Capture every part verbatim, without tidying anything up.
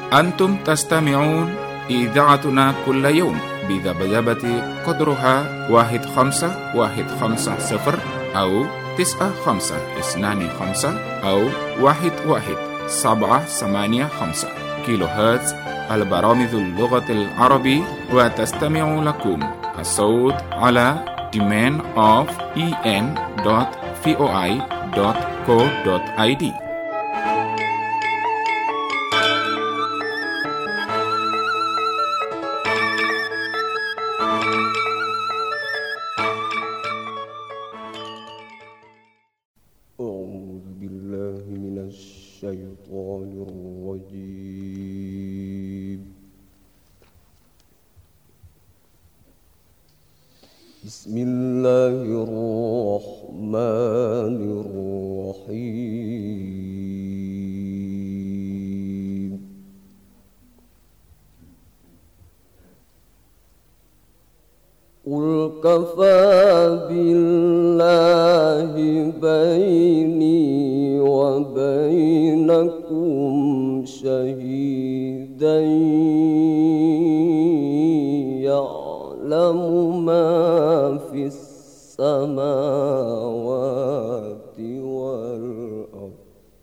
أنتم تستمعون إذاعتنا كل يوم بذبذبة قدرها واحد خمسة واحد خمسة صفر أو تسعة خمسة اثنان خمسة أو واحد واحد سبعة ثمانية خمسة كيلو هرتز. البرامج اللغة العربية، وتستمع لكم الصوت على domain of en dot voi dot co dot id. أعوذ بالله من الشيطان الرجيم. بسم الله الرحمن الرحيم. قل كفى بالله بيني وبينكم شهيدا يعلم ما في السماوات والأرض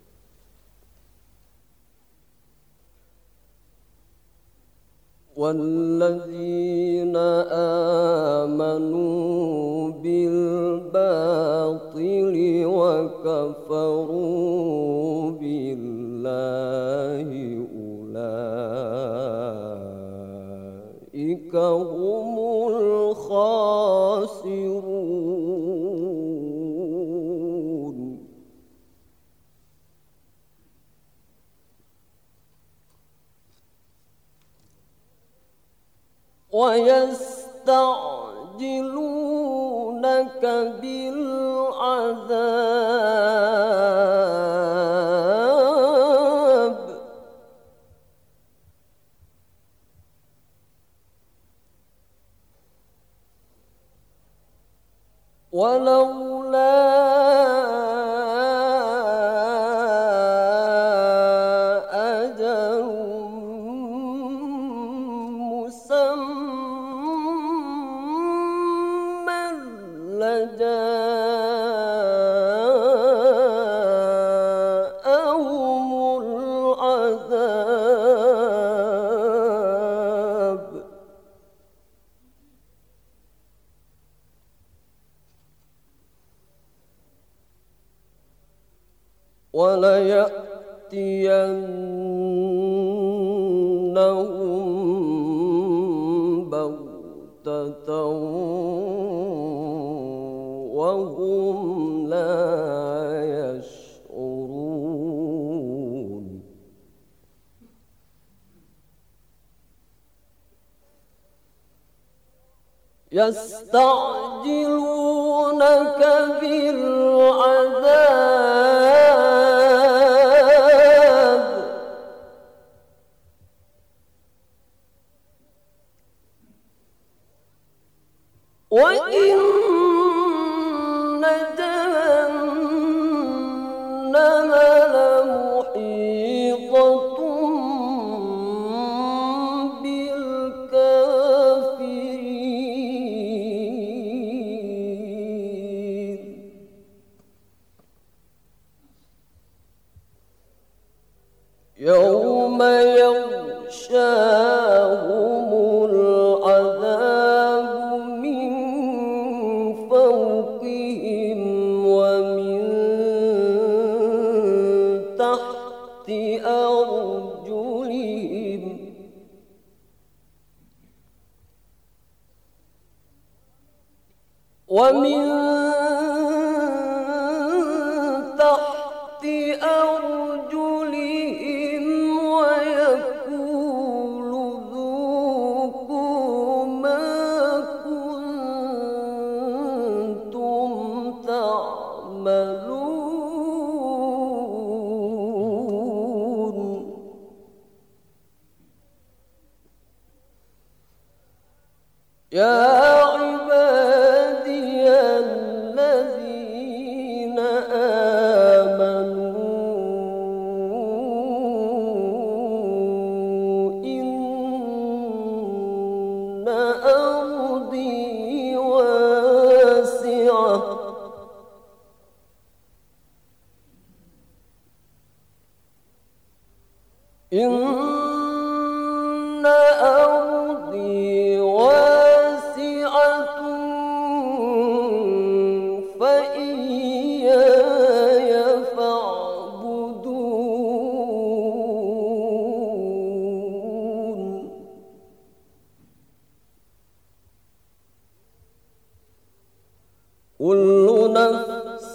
والذين آمنوا بالباطل وكفروا بالله أولئك هم الخاسرون. ويستعجلونك بالعذاب ولولا أجل مسمى لجاءهم العذاب وليأتينهم بغتة وهم لا يشعرون. يستعجلونك بالعذاب وإن جهنم لمحيطة بالكافرين. يوم يغشاهم العذاب من فوقهم ومن تحت أرجلهم ومن تحت أرجلهم ويقول ذوقوا ما كنتم تعملون. يا عبادي الذين آمنوا إن أرضي واسعة فإياي فاعبدون كل نفس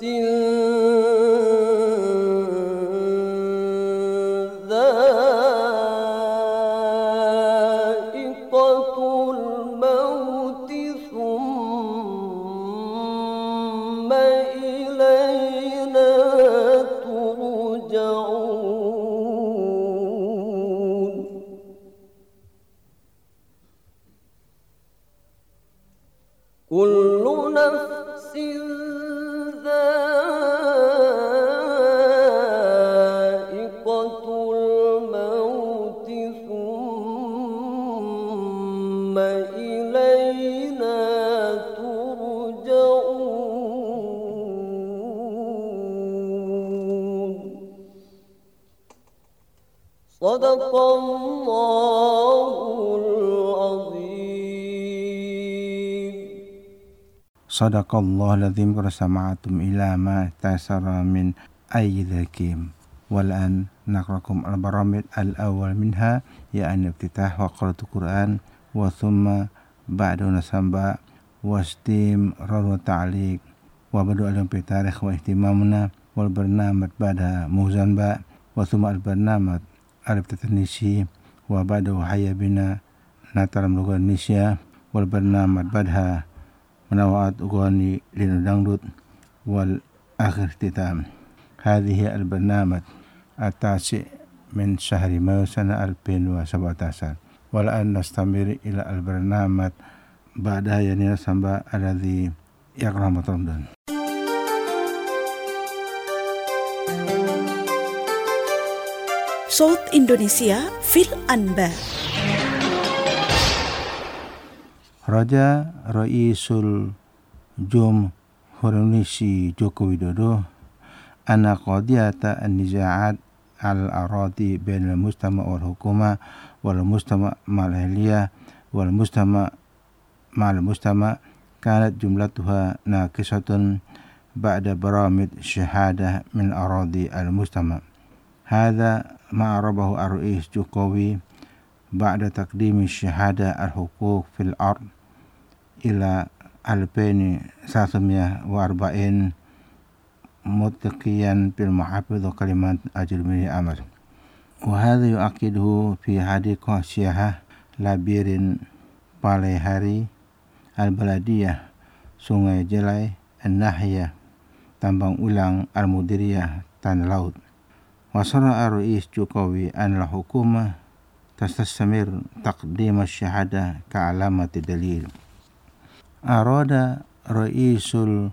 كل نفس ذائقة الموت ثم إلينا ترجعون صدق الله العظيم. Sadaqallahul azim. Qad ila ma tasara min ayyi dhakim. Wal an naqrakum al-baramid al-awwal minha ya'ni iftitah wa qira'atul Qur'an wa thumma ba'du nasamba wa istim raru ta'liq wa badu alam fi tarikh wa ihtimamuna wal barnamaj ba'da muzanba wa thumma al-barnamaj al-iftitanisi wa ba'du hayya bina nataram lughah Indonesia wal barnamaj badha منوعات أغاني للدangdut والآخر اختتام. هذه البرنامج التاسع من شهر مايو سنة ألفين وسبعة عشر والآن نستمر إلى البرنامج بعدها يعني سنبا الذي يقرأ رمضان. صوت إندونيسيا في الأنباء. Raja Raisul Jumhuriyah Joko Widodo anna qadiyata an-niza'at al-aradi bain al-mujtama' wal hukuma wal mujtama' mal-ahliyah wal mujtama' mal-mujtama' kanat jumlatuha naqisatun ba'da baramid syahadah min aradi al-mujtama'. Hadha ma arabahu ar-rais Jokowi ba'da taqdimi syahadah al-huquq fil ard ila alpeni sasamiyah wa arba'in mutqiyan bil muhafidh kalimat ajrumi amal wa hadha yu'aqiduhu fi hadiqah syahah labirin palehari al-baladiyah Sungai Jelai an-Nahiyah Tambang Ulang al-Mudiriyah Tanah Laut wa sara ar-rais Jokowi an al-hukumah tastamir taqdim asy-syahadah ka'alamati dalil. Arada Raisul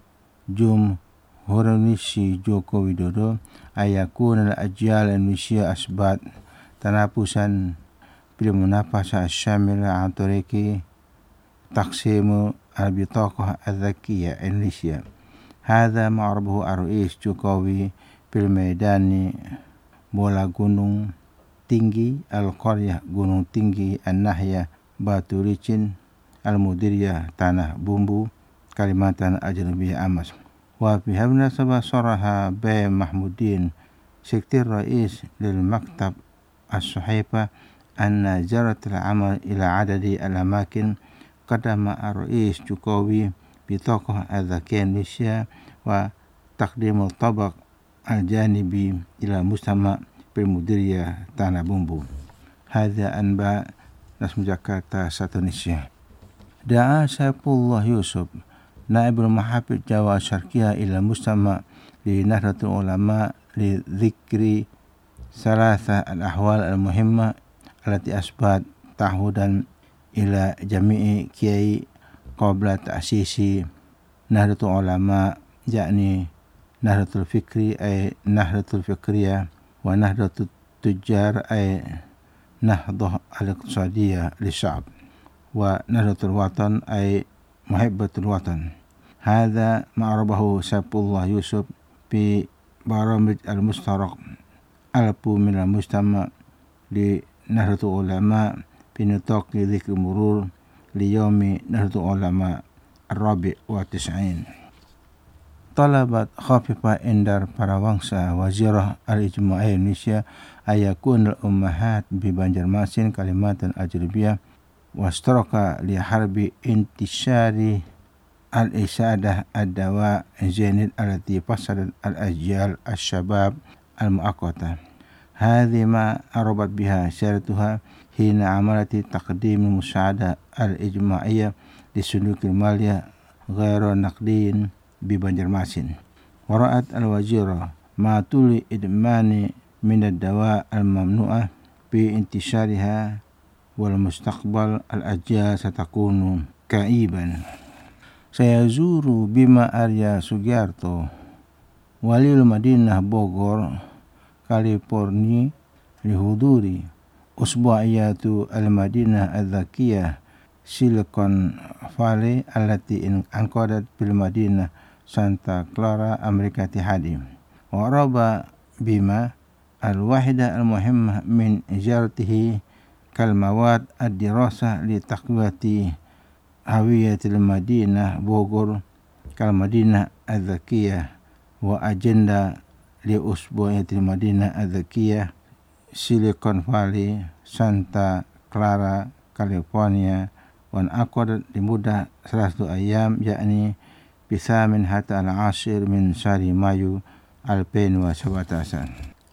Jumhuriyah Joko Widodo ayakun al-ajyal Indonesia asbat tanapusan bil munafasa syamila an tariqi taqsimu al-bitaqah al-dhakiyyah Indonesia. Hadha ma'arabahu ar-rais Jokowi bil maidani bola gunung tinggi al-qaryah gunung tinggi an-Nahiyah Batu Licin al-Mudiriyah Tanah Bumbu Kalimantan Ajnabiyah Amas wa fi habna sabah saraha Bay Mahmudin Sektir Rais lil Maktab As-Suhaifa anna jarat al-amal ila adadi al-amakin qadama ar-rais Jokowi bitaqah al-dhakiyyah Indonesia wa taqdimul tabaq al-janibi ila mustama' bil Mudiriyah Tanah Bumbu. Hadza anba Nasm Jakarta satu Indonesia. Da'a Saifullah Yusuf Naibul Mahafidh Jawa Syarqiyah ila mustama' li Nahdlatul Ulama li dzikri salatha al-ahwal al-muhimmah allati asbat ta'hudan ila jami'i kiai qabla ta'sisi Nahdlatul Ulama yakni Nahdlatul Fikri ay Nahdlatul Fikriyah wa Nahdlatul Tujjar ay Nahdah al-Iqtisadiyah li-sya'b wa Nahdlatul Watan ay Muhibbatul Watan. Hadha ma'arabahu Saifullah Yusuf fi baramij al-mustaraq alpu min al-mujtama' لنهضة العلماء في نطاق ذكر مرور ليوم نهضة العلماء الرابع والتسعين. طلبت خفيفة إندر Parawangsa Wazirah Al-Ijtima'iyah Indonesia ayakun al-ummahat bi Banjarmasin kalimatan ajrabiyah wastaraka li harbi intishari al-isadah ad-dawa zainid alati fasadat al-ajyal al-shabab al-mu'aqqata. Hadhi ma arabat biha syaratuha hina amalati taqdim al-musa'adah al-ijtima'iyah di sundukil maliyah ghairu naqdiyin bi Banjarmasin. Wara'at al-wazira ma tuli idmani min ad-dawa al-mamnu'ah bi intishariha wal mustaqbal al-ajyal satakunu kaiban. Sayazuru Bima Arya Sugiarto Walil Madinah Bogor California lihuduri usbu'iyatu al-Madinah al-Zakiyah Silicon Valley allati anqadat bil Madinah Santa Clara Amerika Tihadi. Wa raba Bima al-wahida al-muhimmah min ijaratihi kal mawad ad-dirasah li taqwiyati hawiyatil Madinah Bogor kal Madinah al-Zakiyah wa agenda li usbu'yatil Madinah al-Zakiyah Silicon Valley Santa Clara California wan aqad li mudah seratus ayam yakni bisa min hatta al-ashir min syahri Mayu alpain wa sabatasan.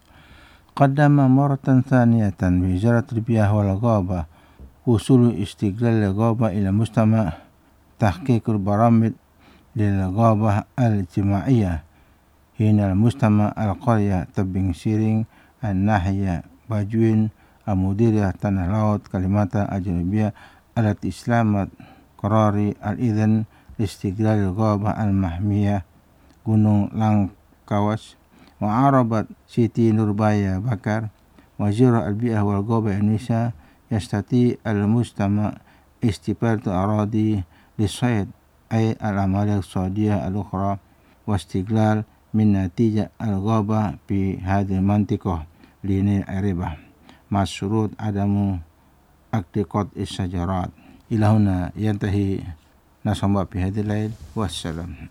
Qaddama maratan thaniyatan Wizarat Tarbiyah wal Ghaba usul istiqlal al-ghaba ila mujtama' tahqiqul baramid lil ghaba al-ijtima'iyah hina al-mujtama' al-qarya tabing siring an-nahya bajuin al-mudiriyah tanah laut kalimata ajnabiyah alat islamat qarari al-idhan istiqlal al-ghaba al-mahmiyah Gunung Langkawas. Wa arabat Siti Nurbaya Bakar Wazirah al-Bi'ah wal Ghaba Indonesia yastati al-mujtama' istibadatu aradi lisayd ay al-amaliyah al-iqtisadiyah al-ukhra wa istiqlal min natijah al-ghaba fi hadhihi al-mantiqah li al-ribah masyurut adamu aktiqat is-sajarat. Ila huna yantahi nasamba fi hadhil lail wassalam.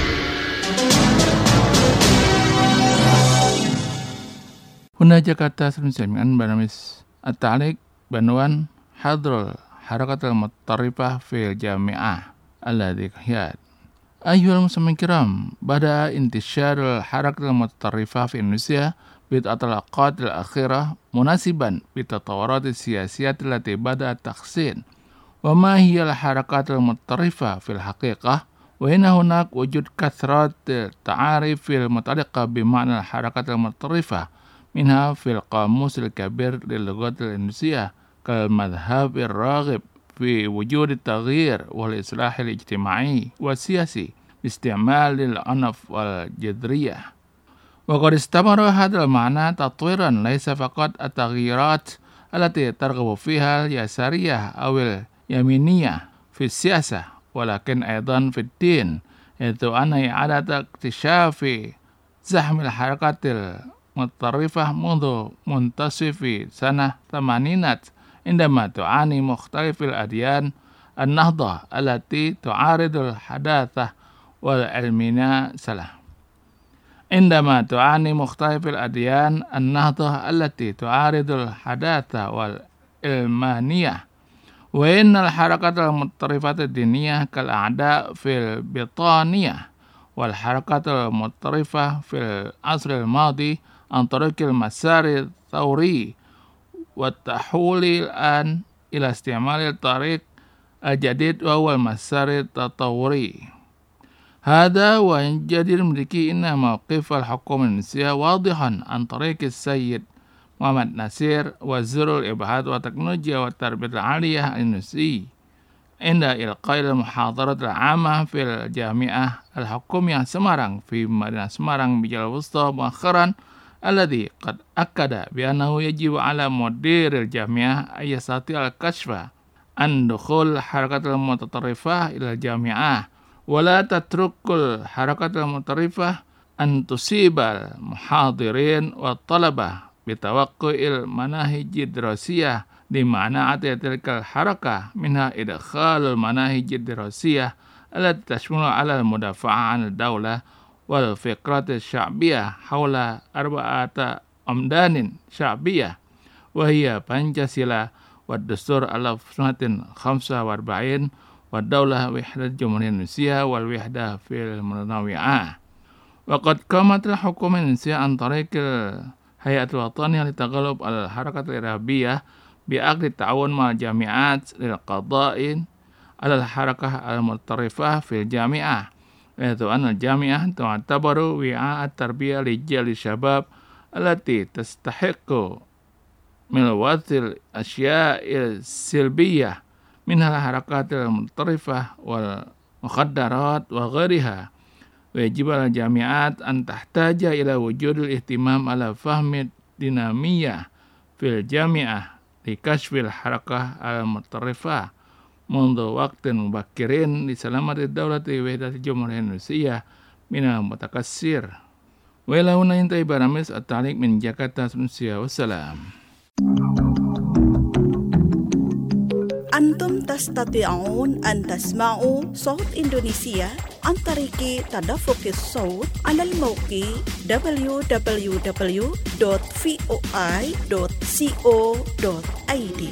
Huna Jakarta Semian Banamis At-Ta'liq Banwan Hadrul Harakatul Muttarifah fil Jami'ah alladhi kahiyat. Ayyuhal muslimin kiram, bada intisyarul harakatul muttarifah fi Indonesia bid'atul aqad al-akhirah munasiban bitatawarati siyasiyat allati bada taksin. Wa ma hiya al-harakatul muttarifah fil haqiqah wa inna hunak wujud kathrat ta'arif fil mutaliqah bima'na al-harakatul muttarifah minha fil qamus al-kabir lil lughat al-Indonesia kal madhhab ar-raghib fi wujud at-taghyir wal islah al-ijtima'i wa siyasi isti'mal al-anaf wal jadriyah. Wa qad istamara hadha al-ma'na tatwiran laysa faqat at-taghyirat allati targhabu fiha al-yasariyah aw al-yaminiyah fi siyasah walakin aidan fi ad-din yaitu anna i'adata iktishafi zahm al-harakat al-muttarifah mundu muntasifi sanah tamaninat indama tu'ani mukhtalifil adyan an-nahdah allati tu'aridul hadathah wal ilmina salah. Indama tu'ani mukhtalifil adyan an-nahdah allati tu'aridul hadathah wal ilmaniyah wa innal harakat al-muttarifat ad-diniyah kal a'da fil bitaniyah wal harakat al-muttarifah fil asr al-madi an tariqil masari thawri wa tahuli al-an ila isti'mal al-tariq al-jadid wa huwa al-masari tatawuri. Hada wa jadir memiliki inna mawqif al-hukum Indonesia wadihan an tariq al-sayyid Muhammad Nasir wazirul ibahad wa teknologi wa tarbiyat al-aliyah al-Indonesia inda ilqail al-muhadarat al-amah fil jami'ah al-hukumiyah Semarang fi Madinah Semarang bijal wusta muakhiran alladhi qad akkada bi annahu yajibu ala mudiril jami'ah ayasati al-kashfa an dukhul harakatul mutatarrifah ila jami'ah wa la tatrukul harakatul mutatarrifah an tusibal muhadirin wa talabah bitawaqqu'il manahij dirasiyah di mana ati tilkal harakah minha idkhalul manahij dirasiyah allati tashmulu ala al-mudafa'ah 'an ad-daulah wal fiqrat asy-sya'biyah haula arba'ata amdanin sya'biyah wa hiya Pancasila wad dastur alaf sunatin khamsa wa arba'in wad daulah wahdat jumhuriyah Indonesia wal wahdah fil munawwi'ah. Wa qad qamatil hukumah Indonesia an tariqil hayatul wataniyah li taghalub al harakat al-irhabiyah bi aqdi ta'awun ma'al jami'at lil qada'in al harakah al-mutarrifah fil jami'ah. Yaitu anal jami'ah tu'tabaru wi'a'at tarbiyah li jali syabab allati tastahiqu min watil asya'il silbiyah minhal harakatil mutarrifah wal mukhaddarat wa ghairiha. Wajib al jami'at an tahtaja ila wujudil ihtimam ala fahmi dinamiyah fil jami'ah li kashfil harakah al mutarrifah mundu waqtin mubakirin di salamati dawlati wahdati jumhuriyah Indonesia minal mutakassir. Wa ila huna intai baramis at-ta'liq min Jakarta. Wassalam. أنتم تستطيعون أن تسمعوا صوت إندونيسيا عن طريق تدفق الصوت على الموقع دبليو دبليو دبليو دوت فوي دوت كو دوت اي دي.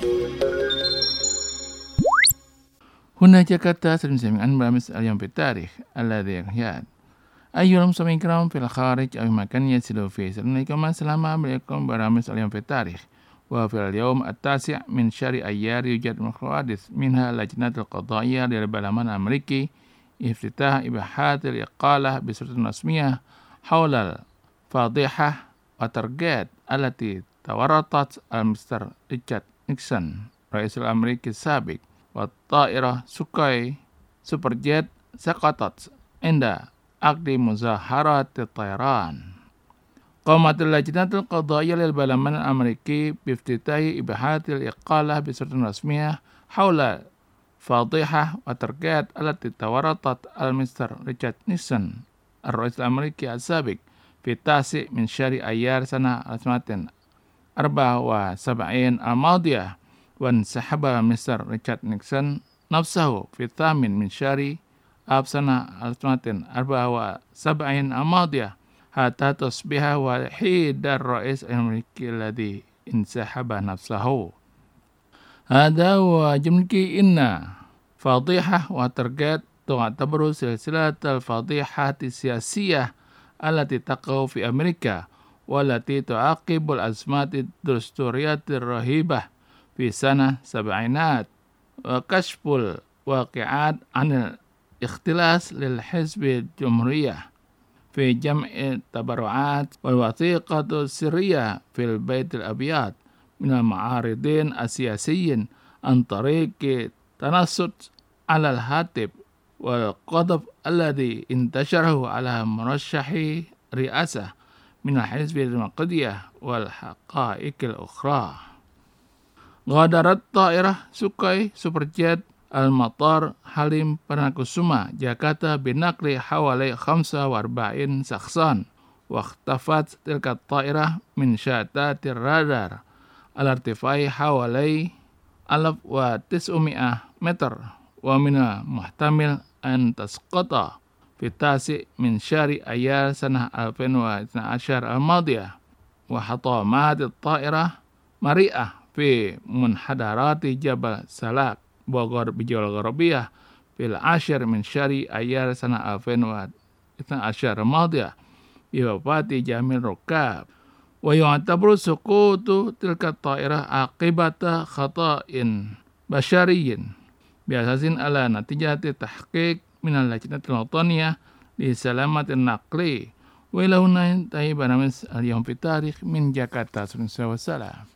هنا جاكرتا سنسمعن برامج اليوم في التاريخ الذي يحيى. أيها المستمعين الكرام في الخارج أو مكان يسلو فيه سلامكم السلام عليكم برامج اليوم في التاريخ. وفي اليوم التاسع من شهر أيار يوجد حوادث منها لجنة القضائية للبرلمان الأمريكي افتتاح إباحات الإقالة بصورة رسمية حول الفضيحة وترجيت التي تورطت المستر ريتشارد نيكسون رئيس الأمريكي السابق والطائرة سوكوي سوبر جيت سقطت عند عقد مظاهرات الطيران. قامت اللجنة القضائية للبرلمان الأمريكي بافتتاح إباحات الإقالة بصورة رسمية حول فضيحة وتركات التي تورطت المستر ريتشارد نيكسون الرئيس الأمريكي السابق في التاسع من شهر أيار سنة ألف وتسعمائة وأربعة وسبعين الماضية، وانسحب مستر ريتشارد نيكسون نفسه في الثامن من شهر آب سنة ألف وتسعمائة وأربعة وسبعين الماضية حتى تصبح وحيد الرئيس الأمريكي الذي انسحب نفسه. هذا وجملك إن فضيحة وترجيت تعتبر سلسلة الفضيحات السياسية التي تقع في أمريكا والتي تعقب الأزمات الدستورية الرهيبة في سنة السبعينات وكشف الواقعات عن الاختلاس للحزب الجمهورية في جمع التبرعات والوثيقة السرية في البيت الأبيض من المعارضين السياسيين عن طريق تنصت على الهاتف والقذف الذي انتشره على مرشح رئاسة من الحزب الديمقراطية والحقائق الأخرى. غادرت طائرة سوكوي سوبر جيت المطار حليم برناكوسوما جاكرتا بنقل حوالي خمسة وأربعين شخصا، واختفت تلك الطائرة من شاشات الرادار على ارتفاع حوالي ألف وتسعمائة متر، ومن المحتمل أن تسقط في التاسع من شهر أيار سنة ألفين واثني عشر الماضية. وحطمت الطائرة مريئة في منحدرات جبل سلاك بوغور بجول غربية في العاشر من شهر أيار سنة ألفين واثني عشر الماضية بوفاة جميع الركاب. ويعتبر سقوط تلك الطائرة عاقبة خطأ بشري بأساس على نتيجة تحقيق من اللجنة الوطنية لسلامة النقل. وإلى هنا ينتهي برنامج اليوم في التاريخ من جاكرتا. والسلام.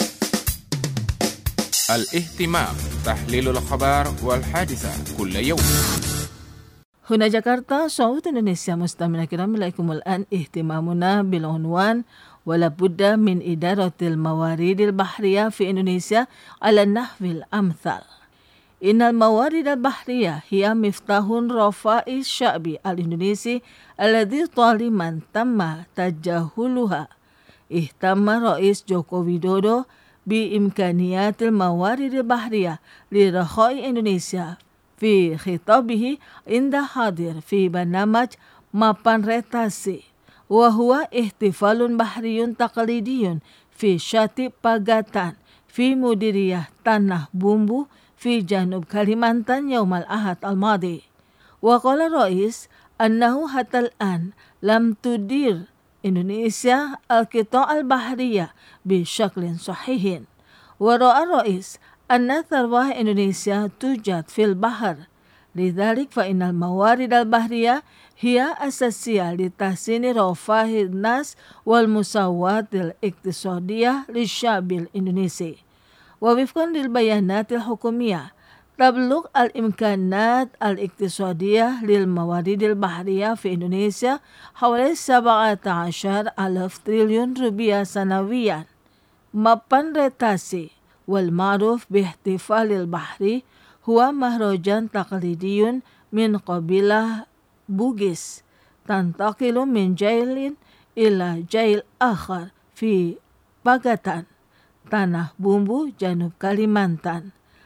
الاهتمام تحليل الأخبار والحادثة كل يوم. هنا جاكرتا صوت إندونيسيا. مستمعينا الكرام، إليكم الآن اهتمامنا بالعنوان ولا بد من إدارة الموارد البحرية في إندونيسيا على النحو الأمثل. إن الموارد البحرية هي مفتاح رفاه الشعب الإندونيسي الذي طالما تم تجاهلها. ihtamma Rais Joko Widodo بإمكانيات الموارد البحرية لرخاء إندونيسيا في خطابه عند حاضر في برنامج Mapan Retasi وهو احتفال بحري تقليدي في شاطئ Pagatan في مديرية Tanah Bumbu في جنوب كاليمانتان يوم الأحد الماضي. وقال الرئيس أنه حتى الآن لم تدير إندونيسيا القطاع البحرية بشكل صحيح. ورأى الرئيس أن ثروة إندونيسيا توجد في البحر، لذلك فإن الموارد البحرية هي أساسية لتحسين رفاه الناس والمساواة الاقتصادية للشعب الإندونيسي. ووفقا للبيانات الحكومية تبلغ الإمكانات الاقتصادية للموارد البحرية في إندونيسيا حوالي سبعة عشر ألف تريليون روبيا سنويا. Mapan Retasi والمعروف باحتفال البحر هو مهرجان تقليدي من قبيلة بوغيس تنتقل من جيل إلى جيل آخر في Pagatan Tanah Bumbu جنوب كاليمانتان.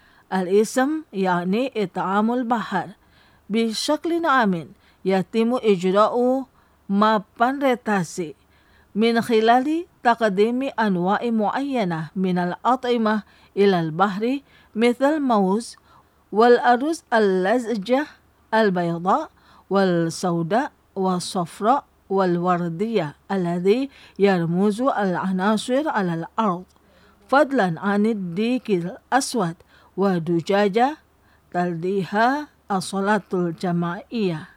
الاسم يعني إطعام البحر. بشكل عام يتم إجراء Mapan Retasi من خلال تقديم أنواع معينة من الأطعمة إلى البحر مثل الموز والأرز اللزجة البيضاء والسوداء والصفراء والوردية الذي يرمز العناصر على الأرض، فضلا عن الديك الأسود ودجاجة تلديها الصلاة الجماعية.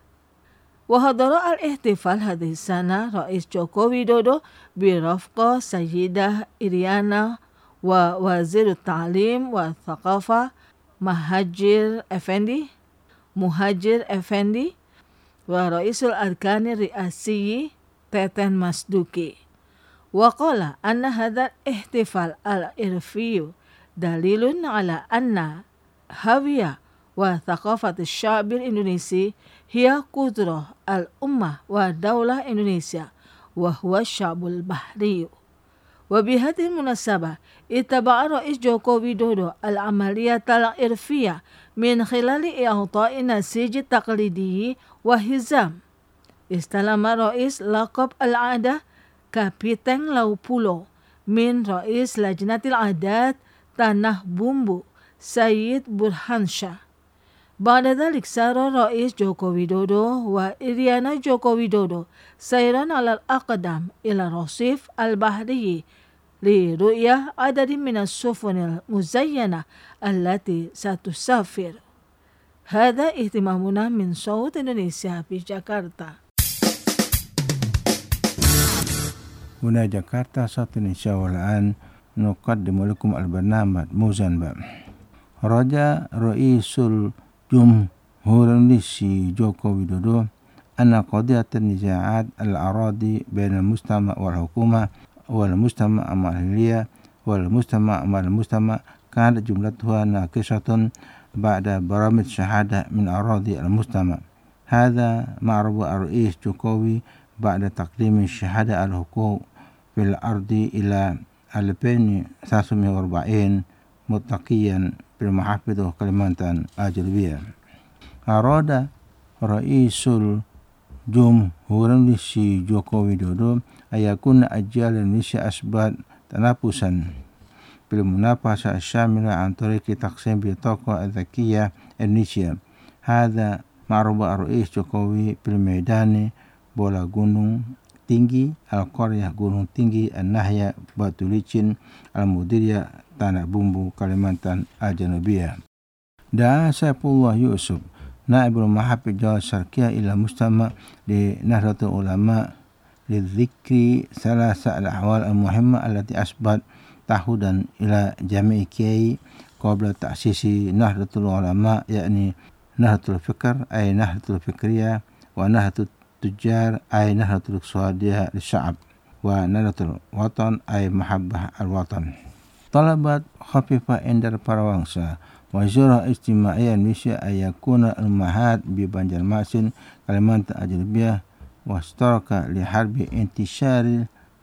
وحضر الاحتفال هذه السنة رئيس جوكو ويدودو برفقة سيدة إريانا ووزير التعليم والثقافة مهاجر أفندي مهاجر أفندي ورئيس الأركان الرئاسي تيتن ماسدوكي. وقال أن هذا الاحتفال الإرفي دليل على أن هوية وثقافة الشعب الإندونيسي هي قدرة الأمة ودولة إندونيسيا وهو الشعب البحري. وبهذه المناسبة اتبع رئيس جوكو ويدودو العملية الإرفية من خلال إعطاء نسيج تقليدي وهزام. استلم رئيس لقب العادة كابيتان لوبولو من رئيس لجنة العادات Tanah Bumbu سيد برهانشاه. بعد ذلك سار رئيس جوكو ويدودو وإريانا جوكو ويدودو سيرا على الأقدام إلى الرصيف البحري لرؤية عدد من السفن المزينة التي ستسافر. هذا اهتمامنا من صوت إندونيسيا في جاكرتا. هنا جاكرتا صوت إندونيسيا، والآن نقدم لكم البرنامج موزنبا. رجاء رئيس الجمهور الإندونيسي جوكو ويدودو أن قضية النزاعات الأراضي بين المجتمع والحكومة والمجتمع مع الأهلية والمجتمع مع المجتمع كانت جملتها ناقصة بعد برامج شهادة من أراضي المجتمع. هذا معرض الرئيس جوكوي بعد تقديم الشهادة على الحقوق في الأرض إلى ألفين وثلاثمائة وأربعين متقيا بالمحافظة كاليمانتان الجنوبية. أراد رئيس الجمهور الإندونيسي جوكو ويدودو أن يكون أجيال إندونيسيا أسباب تنافسا بالمنافسة الشاملة عن طريق تقسيم بالطاقة الذكية إندونيسيا. هذا معروف الرئيس جوكوي بالميدان بولا Gunung Tinggi القرية Gunung Tinggi الناحية Batu Licin المديرية Tanah Bumbu Kalimantan الجنوبية. دعا سيف الله يوسف نائب المحافظ جوال الشرقية إلى مجتمع لنهضة العلماء للذكر ثلاثة الأحوال المهمة التي أثبت تعهدا إلى جميع كي قبل تأسيس نهضة العلماء، يعني نهضة الفكر أي نهضة الفكرية، ونهضة التجار أي نهضة الاقتصادية للشعب، ونهضة الوطن أي محبة الوطن. طلبت خفيفة عند البروانسا وزارة اجتماعية إندونيسيا أن يكون الأمهات ببنjarmasin كاليمانتان الجنوبية واشترك لحرب انتشار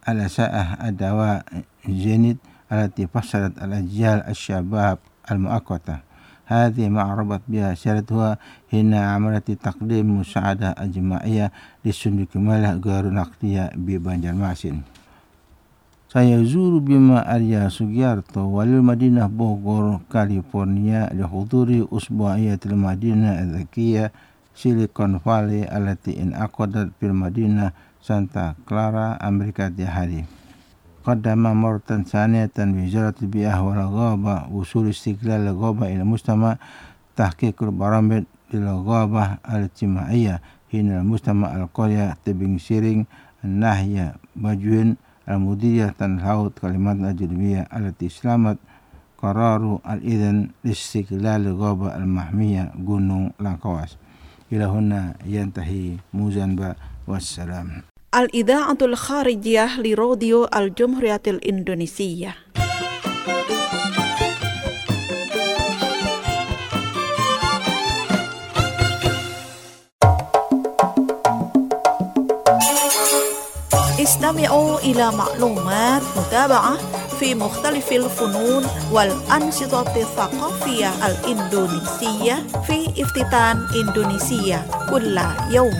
على ساءة الدواء جينيت التي فصلت الأجيال الشباب المؤقتة. هذه ما ربط بها سيرتها هنا عملت تقديم مساعدة جماعية للسنة كمالة غير نقدية ببنjarmasin. Saya zuru Bima Arya Sugiarto wali Madinah Bogor, California lihuduri usbu'iyatil Madinah Al-Zakiyah Silicon Valley التي انعقدت في المدينة سانتا كلارا أمريكا الجنوبية. قدم مرة ثانية وزارة البيئة والغابة وصول استقلال الغابة إلى مجتمع تحقيق البرامج للغابة الاجتماعية هنا المجتمع القرية تبين سيرين الناحية بجوين المديرية تنحوت كلمات الجنوبية التي استلمت قرار الإذن لاستقلال الغابة المحمية gunung Langkawas. إلى هنا ينتهي موزنبا والسلام. الإذاعة الخارجية لراديو الجمهورية الإندونيسية. استمعوا إلى معلومات متابعة في مختلف الفنون والأنشطة الثقافية الإندونيسية في افتتان إندونيسيا كل يوم.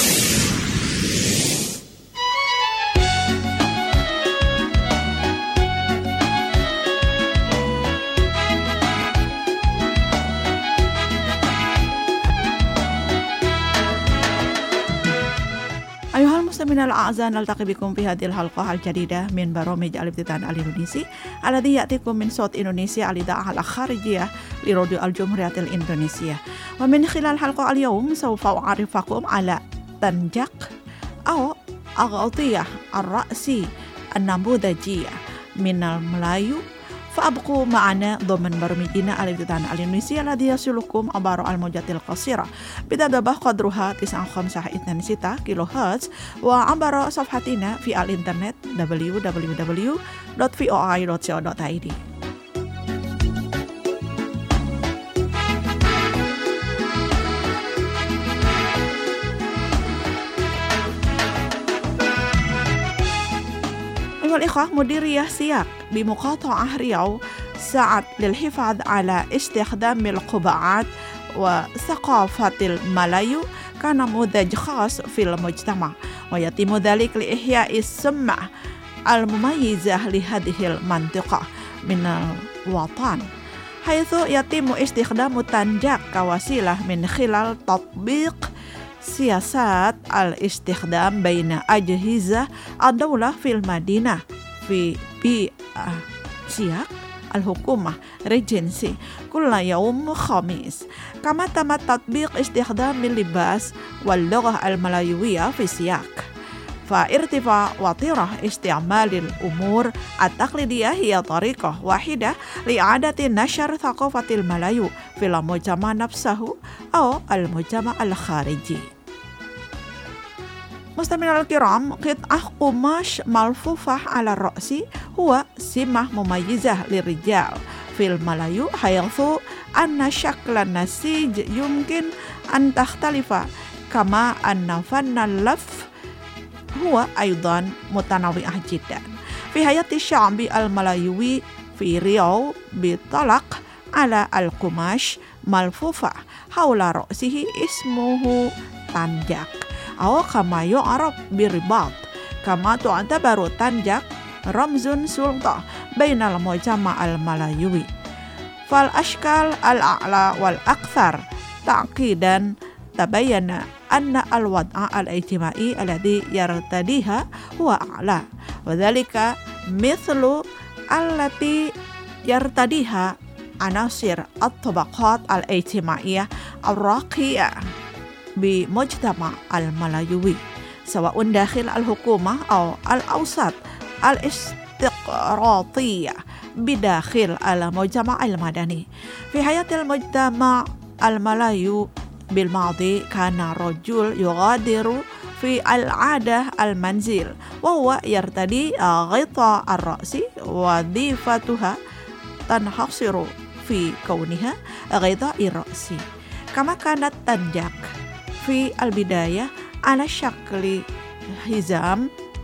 أيها المستمعون الأعزاء، نلتقي بكم في هذه الحلقة الجديدة من برامج الافتتان الإندونيسي الذي يأتيكم من صوت إندونيسيا الإذاعة الخارجية لراديو الجمهورية الإندونيسية. ومن خلال حلقة اليوم سوف أعرفكم على تنجق أو أغطية الرأس النموذجية من الملايو. فأبقوا معنا ضمن برامجنا الافتتان الإندونيسي الذي يصلكم عبر الموجات القصيرة بتدبه قدرها تسعة خمسة اثنين ستة كيلو هرتز وعبر صفحتنا في الإنترنت دبليو دبليو دبليو دوت في او اي دوت سي او دوت اي دي. أيها الإخوة، مديرية سياق بمقاطعة رياو سعت للحفاظ على استخدام القبعات وثقافة الملايو كنموذج خاص في المجتمع، ويتم ذلك لإحياء السمة المميزة لهذه المنطقة من الوطن، حيث يتم استخدام التنجاق كوسيلة من خلال تطبيق سياسات الاستخدام بين أجهزة الدولة في المدينة في بيئة سياق الحكومة ريجنسي كل يوم خميس. كما تم تطبيق استخدام اللباس واللغة الملايوية في سياق. فارتفاع وتيرة استعمال الأمور التقليدية هي طريقة واحدة لإعادة نشر ثقافة الملايو في المجتمع نفسه أو المجتمع الخارجي. مستمعينا الكرام، قطعة قماش ملفوفة على الرأس هو سمة مميزة للرجال في الملايو، حيث أن شكل النسيج يمكن أن تختلف، كما أن فن اللف هو أيضا متنوع جدا. في حياة الشعب الملايوي في ريو بيطلق على القماش ملفوفة حول رأسه اسمه تنجاق أو كما يعرف برباط. كما تعتبر تنجاق رمز سلطة بين المجتمع الملايوي. فالأشكال الأعلى والأكثر تعقيدا تبين أن الوضع الاجتماعي الذي يرتديها هو أعلى، وذلك مثل التي يرتديها عناصر الطبقات الاجتماعية الراقية بمجتمع الملايوي، سواء داخل الحكومة أو الأوساط الاستقراطية بداخل المجتمع المدني. في حياة المجتمع الملايو بالماضي كان الرجل يغادر في العادة المنزل وهو يرتدي غطاء الرأس، وظيفتها تنحصر في كونها غطاء الرأس. كما كانت تنجاق في البداية على شكل حزام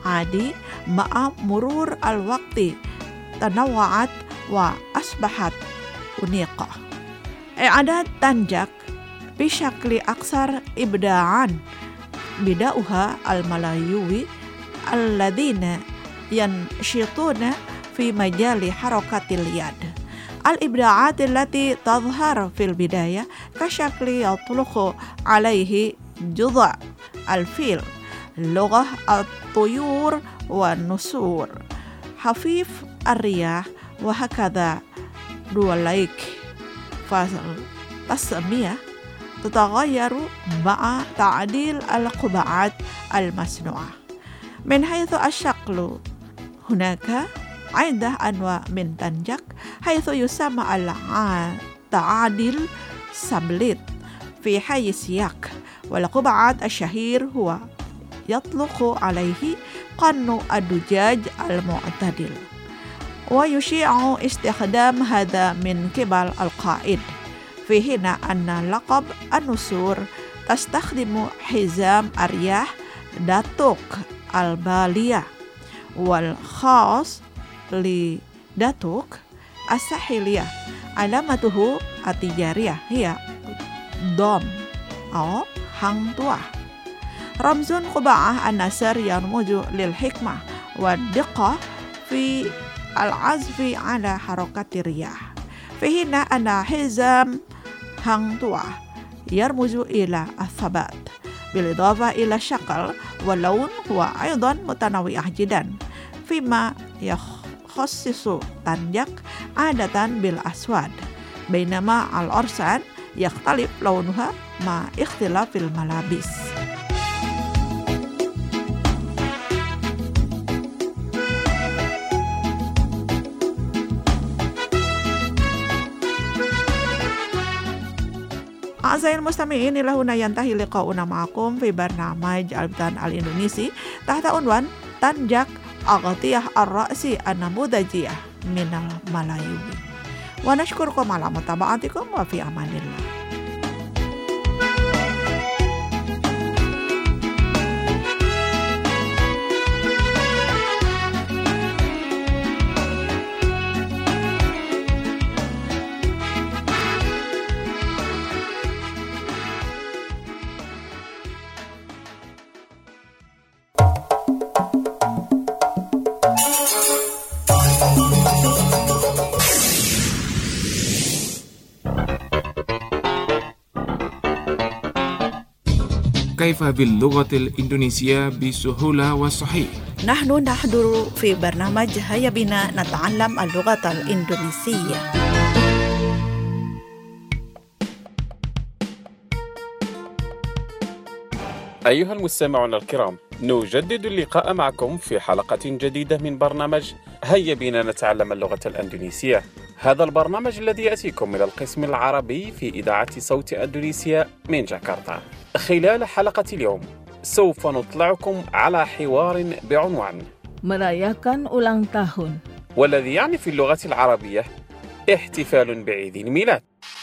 عادي مع مرور الوقت تنوعت وأصبحت أنيقة. إعادة تنجك بشكل أكثر إبداعاً بدأها الملايوي الذين ينشطون في مجال حركة اليد. الإبداعات التي تظهر في البداية كشكل يطلق عليه جذع الفيل، لغة الطيور والنسور، حفيف الرياح، وهكذا دواليك. فالتسمية تتغير مع تعديل القبعات المصنوعة. من حيث الشكل هناك عدة أنواع من تنجك، حيث يسمى التعديل سبليت في حي السياق، والقبعات الشهير هو يطلق عليه قن الدجاج المعتدل. ويشيع استخدام هذا من قبل القائد، في حين أن لقب النسور تستخدم حزام الرياح داتوك البالية، والخاص لداتوك الساحلية علامته التجارية هي دوم أو هانتوا. رمز قبعة النسر يرمز للحكمة والدقة في العزف على حركة الرياح، في حين أن حزام هانتوا يرمز إلى الثبات، بالإضافة إلى الشكل واللون هو أيضا متنوع جدا، فيما يخصص تنجك عادة بالأسود، بينما الأرسان يختلف لونها مع اختلاف الملابس. أعزائي المستمعين، إلى هنا ينتهي لقاؤنا معكم في برنامج البستان الإندونيسي تحت عنوان تنجك أغطية الرأس النموذجية من الملايوي. ونشكركم على متابعتكم، وفي أمان الله. كيف باللغة الإندونيسية بسهولة وصحيح؟ نحن نحضر في برنامج هيا بنا نتعلم اللغة الإندونيسية. أيها المستمعون الكرام، نجدد اللقاء معكم في حلقة جديدة من برنامج هيا بنا نتعلم اللغة الإندونيسية. هذا البرنامج الذي يأتيكم من القسم العربي في إذاعة صوت إندونيسيا من جاكرتا. خلال حلقة اليوم سوف نطلعكم على حوار بعنوان merayakan ulang tahun، والذي يعني في اللغة العربية احتفال بعيد الميلاد.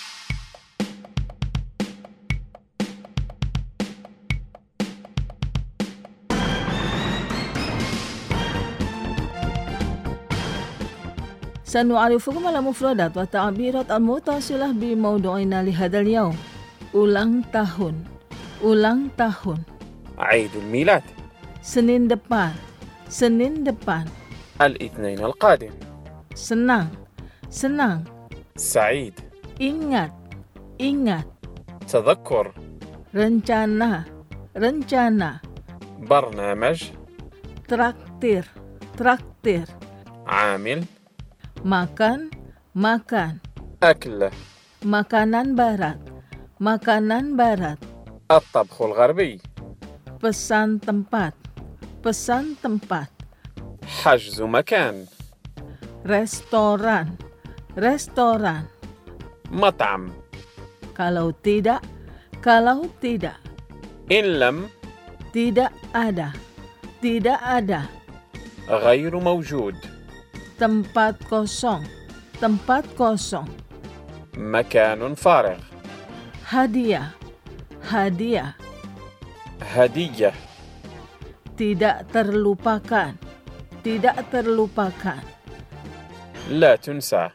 سنعرفكم على مفردات والتعبيرات المتصلة بموضوعنا لهذا اليوم. ulang tahun، ulang tahun. عيد الميلاد. Senin depan، Senin depan. الاثنين القادم. senang، senang. سعيد. ingat، ingat. تذكر. rencana، rencana. برنامج. traktir، traktir. عامل. makan، makan. أكل. makanan barat، makanan barat. الطبخ الغربي. pesan tempat، pesan tempat. حجز مكان. restoran، restoran. مطعم. kalau tidak، kalau tidak. إن لم. tidak ada، tidak ada. غير موجود. tempat kosong، tempat kosong. مكان فارغ. hadiah، hadiah. هدية. tidak terlupakan, tidak terlupakan. لا تنسى.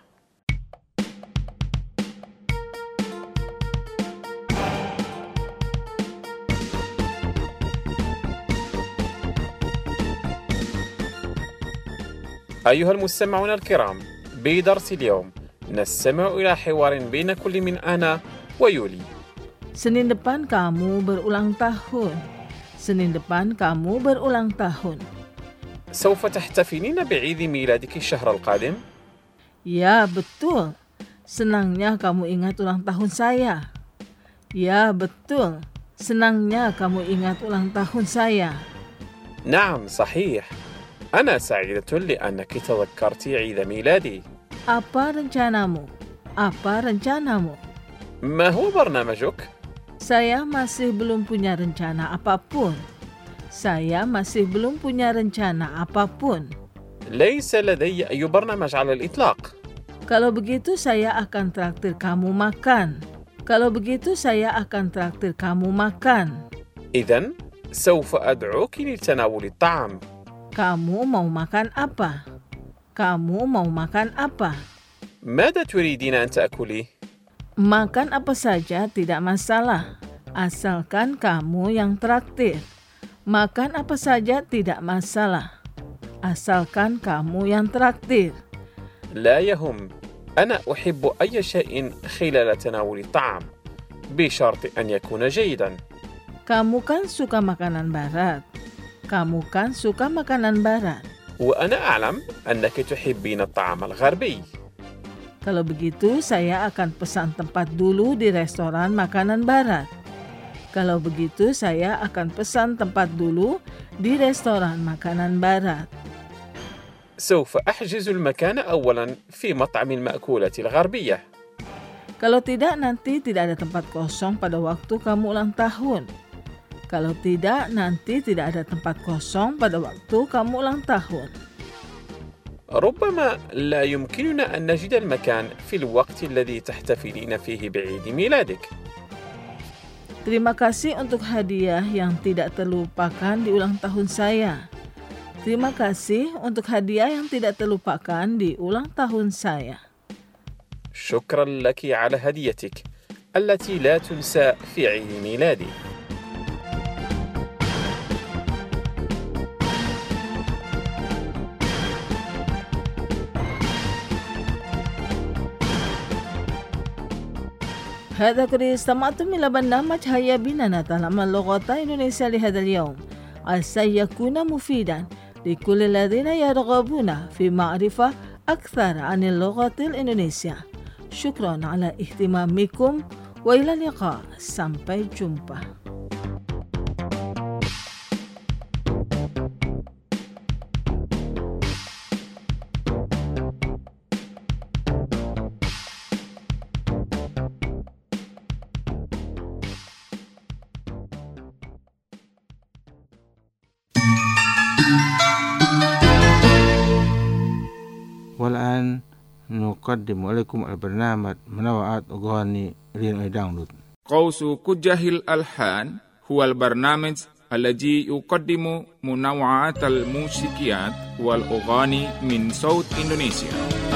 أيها المستمعون الكرام، بدرس اليوم نستمع إلى حوار بين كل من أنا ويولي. Senin depan kamu berulang tahun. Senin depan kamu berulang tahun. سوف تحتفلين بعيد ميلادك الشهر القادم؟ Ya, betul. Senangnya kamu ingat ulang tahun saya. Ya, betul. Senangnya kamu ingat ulang tahun saya. نعم صحيح. أنا سعيدة لأنك تذكرت عيد ميلادي. Apa rencanamu? Apa rencanamu? ما هو برنامجك؟ Saya masih belum punya rencana apapun. Saya masih belum punya rencana apapun. ليس لدي أي برنامج على الإطلاق. Kalau begitu saya akan traktir kamu makan. Kalau begitu saya akan traktir kamu makan. إذن سوف أدعوك لتناول الطعام. Kamu mau makan apa? Kamu mau makan apa? ماذا تريدين أن تأكلي؟ Makan apa saja tidak masalah, asalkan kamu yang traktir. Makan apa saja tidak masalah, asalkan kamu yang traktir. لا يهم. أنا أحب أي شيء خلال تناول الطعام بشرط أن يكون جيدا. Kamu kan suka makanan barat. Kamu kan suka makanan barat. وأنا أعلم أنك تحبين الطعام الغربي. Kalau begitu, saya akan pesan tempat dulu di restoran makanan barat. Kalau begitu, saya akan pesan tempat dulu di restoran makanan barat. سوف أحجز المكان أولا في مطعم المأكولات الغربية. Kalau tidak, nanti tidak ada tempat kosong pada waktu kamu ulang tahun. Kalau tidak, nanti tidak ada tempat kosong pada waktu kamu ulang tahun. ربما لا يمكننا أن نجد المكان في الوقت الذي تحتفلين فيه بعيد ميلادك. Terima kasih untuk hadiah yang tidak terlupakan di ulang tahun saya. Terima kasih untuk hadiah yang tidak terlupakan di ulang tahun saya. شكرا لك على هديتك التي لا تنسى في عيد ميلادي. هذا قد استمعتم إلى برنامج هيا بنا نتعلم اللغة الإندونيسية لهذا اليوم. عسى يكون مفيدا لكل الذين يرغبون في معرفة أكثر عن اللغة الإندونيسية. شكرا على اهتمامكم وإلى اللقاء. Sampai jumpa. والآن نقدم لكم البرنامج منوعات أغاني رين داونلود. قوس كجه الألحان هو البرنامج الذي يقدم منوعات الموسيقيات والأغاني من صوت إندونيسيا.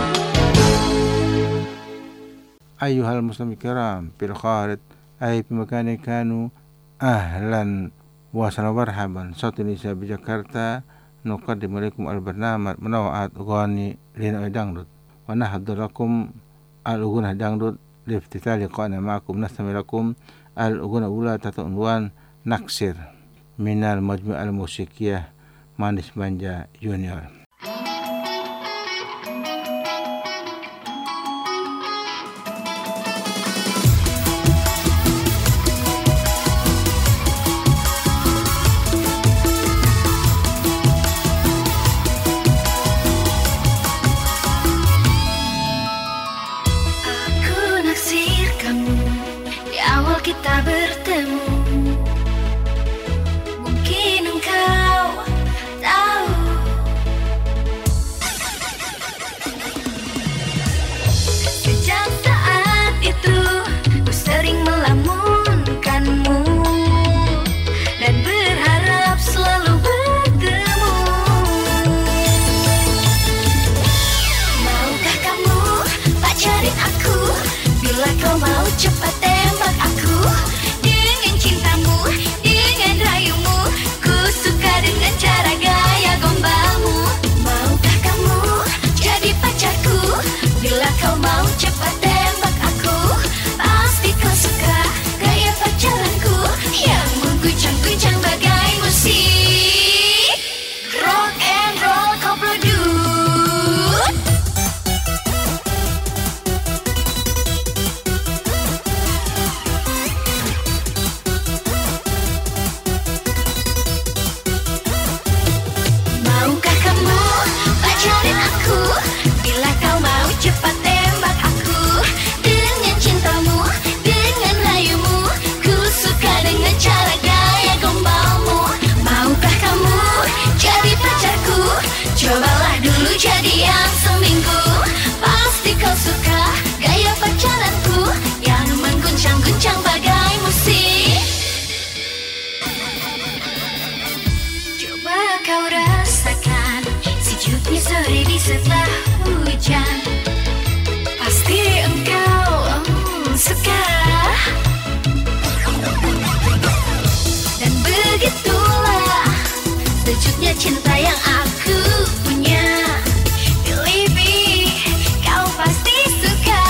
أيها المسلمين الكرام في الخارج أي في مكان كانوا، أهلا وسهلا ومرحبا. صوت إندونيسيا بجاكرتا نقدم لكم البرنامج منوعات أغاني رين داونلود، ونحضر لكم الأغنية داونلود لافتتاح لقائنا معكم. نستمع لكم الأغنية الأولى تحت عنوان نكسر من المجموعة الموسيقية مانيس مانجا جونيور. Kita bertemu, mungkin engkau tahu Cobalah dulu jadi yang seminggu, pasti kau suka gaya pacaranku yang mengguncang-guncang bagai musik. Coba kau rasakan sejuknya sore di setelah hujan, pasti engkau um, suka. Dan begitulah sejuknya cinta yang aku punya. Believe me, kau pasti suka.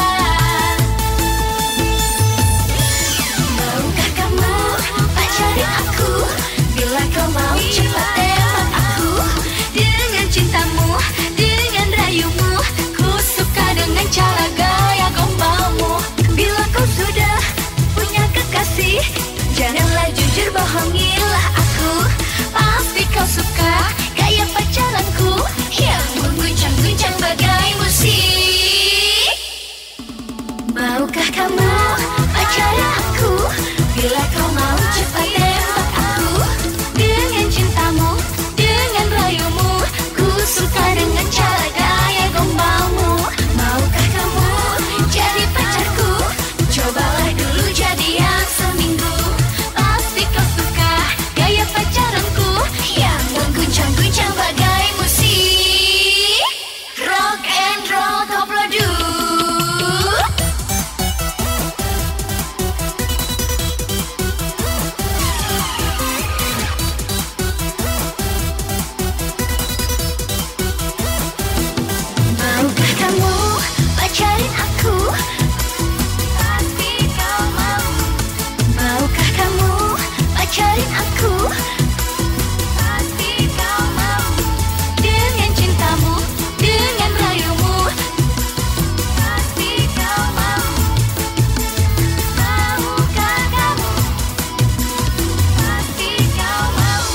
Maukah kamu pacarin aku? Bila kau mau cepat tembak aku. Dengan cintamu, dengan rayumu, ku suka dengan cara gaya gombalmu. Bila kau sudah punya kekasih, janganlah jujur, bohongilah aku. Pasti kau suka gaya pacaranku yang mengguncang-guncang bagai musik. Maukah kamu pacaran aku? Bila kau mau cepat tembak aku. Dengan cintamu, dengan rayumu, ku suka dengan cara gaya gombalmu. Maukah kamu jadi pacarku? Cobalah dulu jadi yang seminggu, pasti kau suka gaya pacaranku yang mengguncang-guncang bagai musik. Rock and roll koplo du. Maukah kamu pacarin aku? Pasti kau mau. Maukah kamu pacarin aku? Pasti kau mau. Dengan cintamu, dengan rayumu, pasti kau mau. Maukah kamu? Pasti kau mau.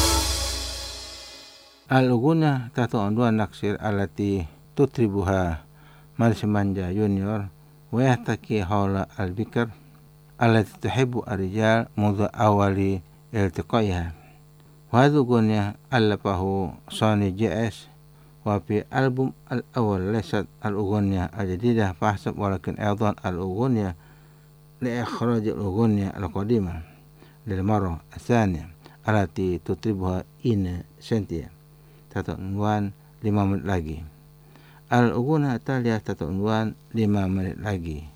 Al-Ughunah tahta unwan naksir allati tutribuha Marsimanja Junior wa yahtaki hawla al-bikr allati tuhibbu ar-rijal mundhu awali iltiqaiha. Wa hadhihi ughniya allafahu Sony J S wa fi album al-awwal laysat al-ughniya al-jadidah fahsab walakin aydan al-ughniya li ikhraj al-ughniya al-qadimah lil marra ath-thaniyah allati tutribuha in Sentia tahta unwan lima menit lagi. Al-Ughunah Taliyah tahta unwan lima menit lagi.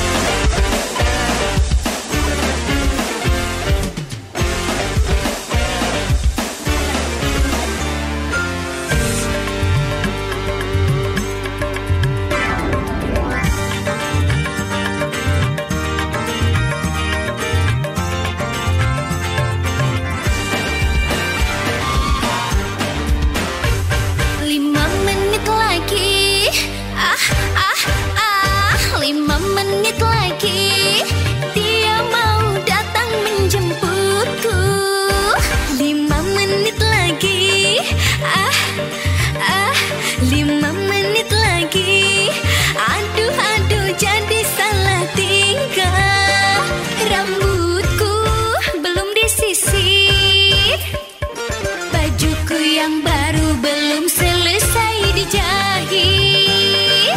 Lima menit lagi, ah ah ah, lima menit lagi, dia mau datang menjemputku. Lima menit lagi, ah ah, lima menit lagi, aduh aduh jadi salah tingkah. Rambutku belum disisir, bajuku yang baru belum selesai dijahit.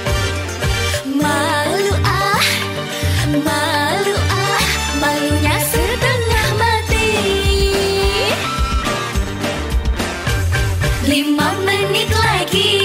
Malu ah, malu ah, malunya setengah mati. Lima menit lagi.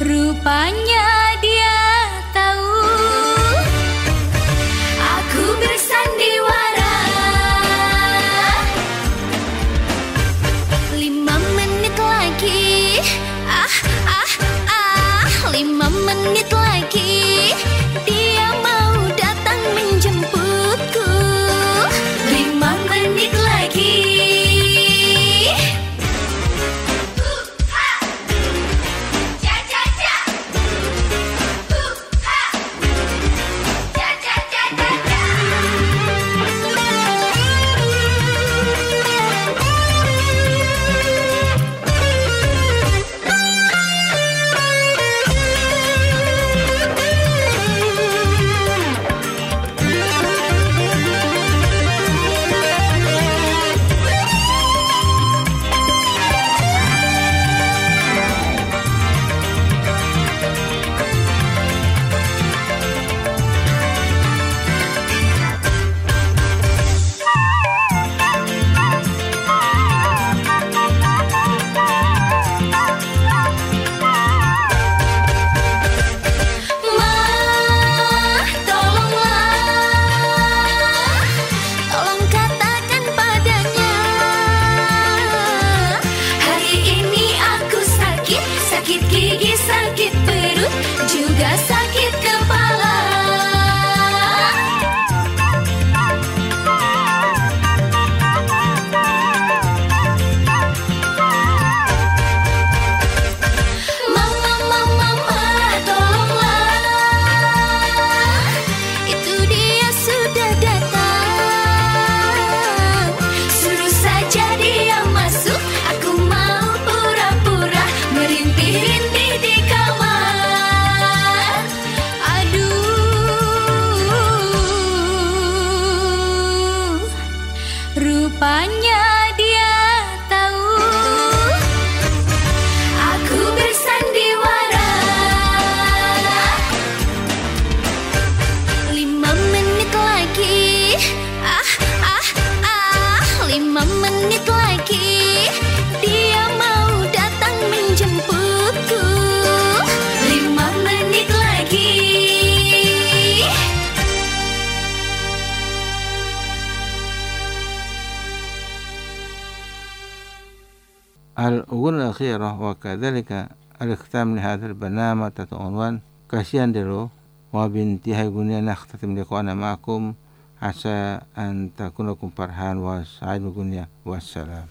Rupanya dia tahu aku bersandiwara. Lima menit lagi, ah ah ah, lima menit lagi dia mau datang menjemputku. Lima menit lagi. Rupanya dia tahu aku bersandiwara. Lima menit lagi, ah ah ah, lima menit lagi dia mau datang menjemputku. Lima menit lagi. الأغنية الأخيرة وكذلك الاختتام لهذا البرنامج تحت عنوان كاسيان ديرو. وبانتهاء الأغنية نختتم لقاءنا معكم. عسى أن تكون لكم فرحان وسعيد الأغنية والسلام.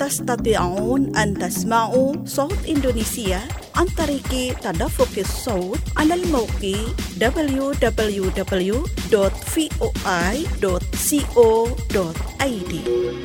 تستطيعون أن تسمعوا صوت إندونيسيا عن طريق تدفق الصوت على الموقع دبليو دبليو دبليو دوت في او اي دوت كو دوت اي دي.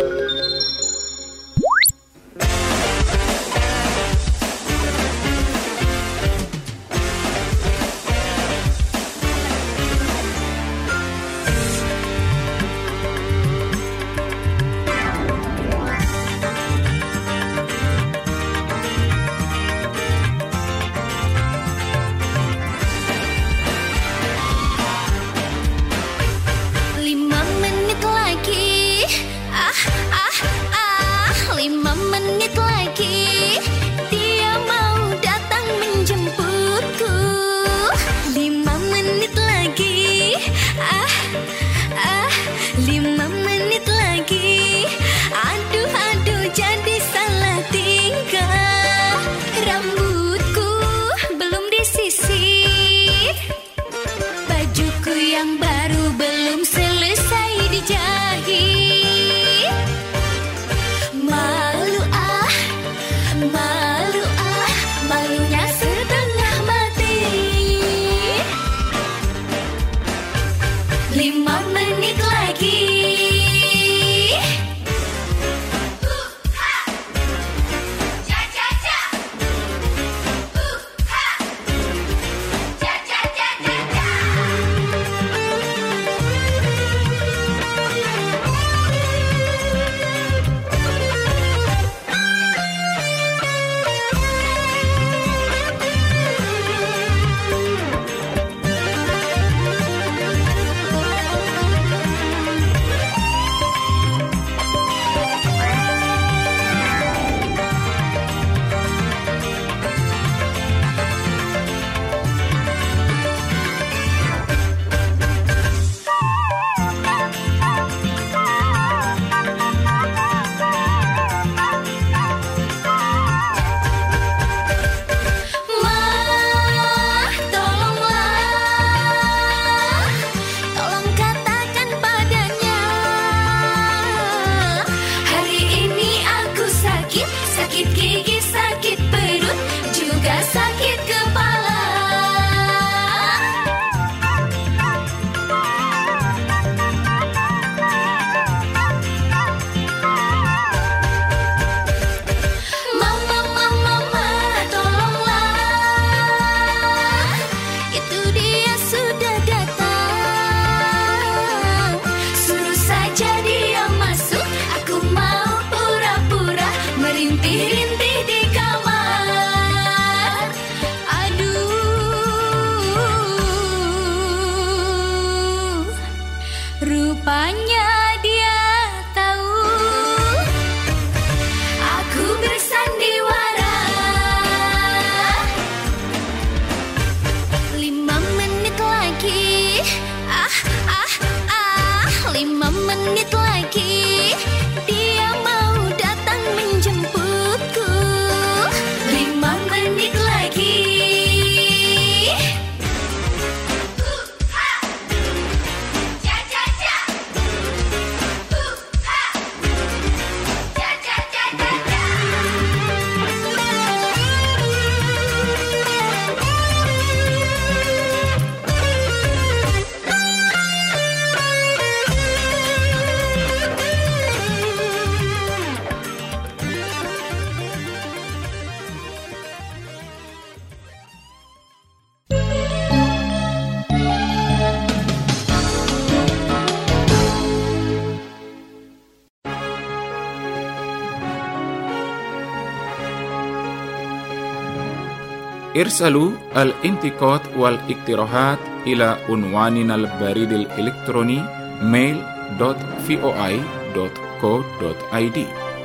ارسلوا الانتقاد والاقتراحات إلى عنواننا البريد الإلكتروني mail dot voi dot co dot id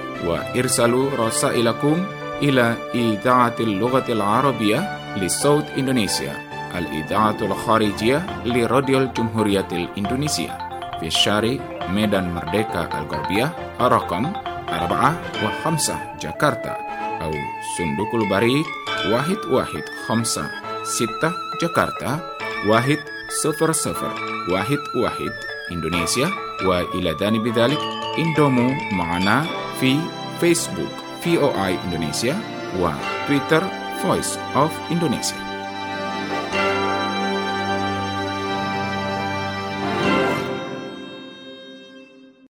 وارسلوا رسائلكم إلى إذاعة اللغة العربية لصوت إندونيسيا الإذاعة الخارجية لراديو الجمهورية الإندونيسية في الشارع ميدان مردeka الغربية رقم أربعة وخمسة جاكرتا أو صندوق البريد واحد واحد خمسة ستة جاكرتا واحد صفر صفر واحد واحد إندونيسيا. وإلى جانب ذلك انضموا معنا في Facebook V O I Indonesia wa Twitter Voice of Indonesia.